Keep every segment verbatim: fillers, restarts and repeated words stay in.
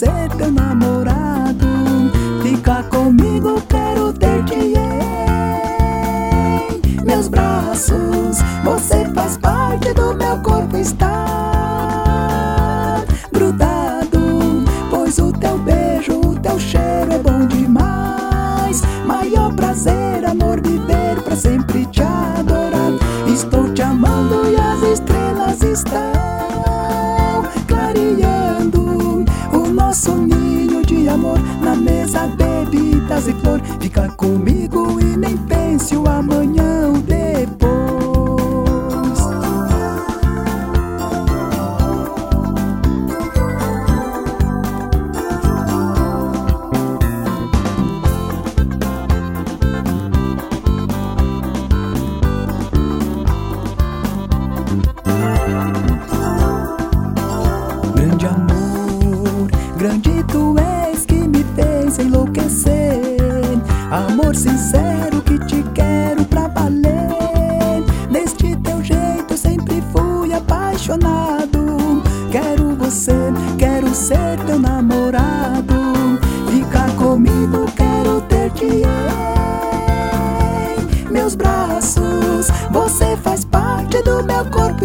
ser teu namorado. Fica comigo, quero ter-te em meus braços. Você faz parte do meu corpo, está grudado, pois o teu beijo, o teu cheiro é bom demais. Maior prazer, amor, viver pra sempre te adorar. Estou te amando e as estrelas estão clareando o nosso ninho de amor. Na mesa, bebidas e flor. Fica comigo e nem pense o amanhã ou depois. Grande amor, grande tu és que me fez enlouquecer. Amor sincero que te quero pra valer. Deste teu jeito sempre fui apaixonado. Quero você, quero ser teu namorado. Fica comigo, quero ter-te em meus braços. Você faz parte do meu corpo,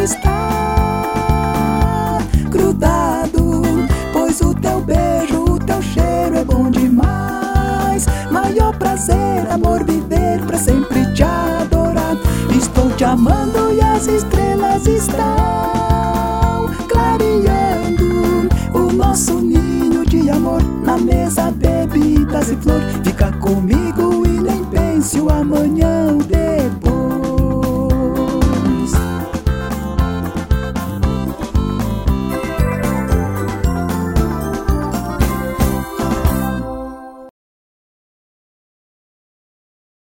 está grudado, pois o teu beijo, o teu cheiro é bom demais. Maior prazer, amor, viver pra sempre te adorar. Estou te amando e as estrelas estão clareando o nosso ninho de amor. Na mesa, bebidas e flor. Fica comigo e nem pense o amanhã